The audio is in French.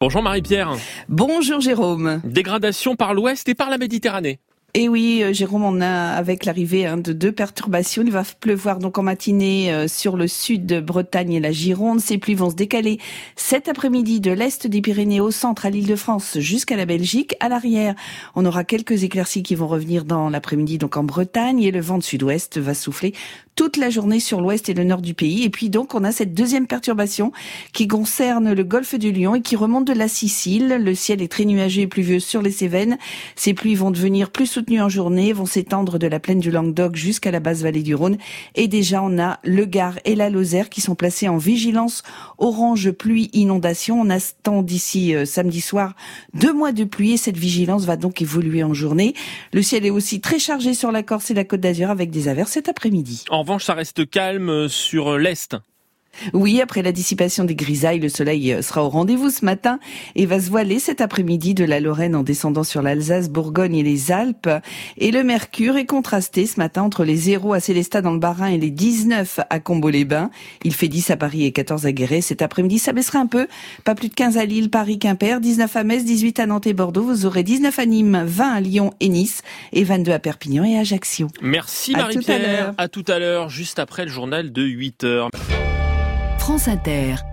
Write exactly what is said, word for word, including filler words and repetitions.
Bonjour Marie-Pierre. Bonjour Jérôme. Dégradation par l'ouest et par la Méditerranée. Et oui, Jérôme, on a avec l'arrivée hein, de deux perturbations. Il va pleuvoir donc en matinée euh, sur le sud de Bretagne et la Gironde. Ces pluies vont se décaler cet après-midi de l'est des Pyrénées au centre, à l'Île-de-France, jusqu'à la Belgique. À l'arrière, on aura quelques éclaircies qui vont revenir dans l'après-midi, donc en Bretagne, et le vent de sud-ouest va souffler toute la journée sur l'ouest et le nord du pays. Et puis donc, on a cette deuxième perturbation qui concerne le golfe du Lion et qui remonte de la Sicile. Le ciel est très nuageux et pluvieux sur les Cévennes. Ces pluies vont devenir plus soutenues en journée, vont s'étendre de la plaine du Languedoc jusqu'à la basse vallée du Rhône. Et déjà, on a le Gard et la Lozère qui sont placés en vigilance orange pluie inondation. On attend d'ici euh, samedi soir deux mois de pluie et cette vigilance va donc évoluer en journée. Le ciel est aussi très chargé sur la Corse et la Côte d'Azur avec des averses cet après-midi. En revanche, ça reste calme sur l'est. Oui, après la dissipation des grisailles, le soleil sera au rendez-vous ce matin et va se voiler cet après-midi de la Lorraine en descendant sur l'Alsace, Bourgogne et les Alpes. Et le mercure est contrasté ce matin entre les zéro à Célestat dans le Bas-Rhin et les dix-neuf à Combeau-les-Bains. Il fait dix à Paris et quatorze à Guéret. Cet après-midi, ça baissera un peu. Pas plus de quinze à Lille, Paris, Quimper, dix-neuf à Metz, dix-huit à Nantes et Bordeaux. Vous aurez dix-neuf à Nîmes, vingt à Lyon et Nice et vingt-deux à Perpignan et Ajaccio. Merci À Marie-Pierre. tout à l'heure. À tout à l'heure, juste après le journal de huit heures. France Inter.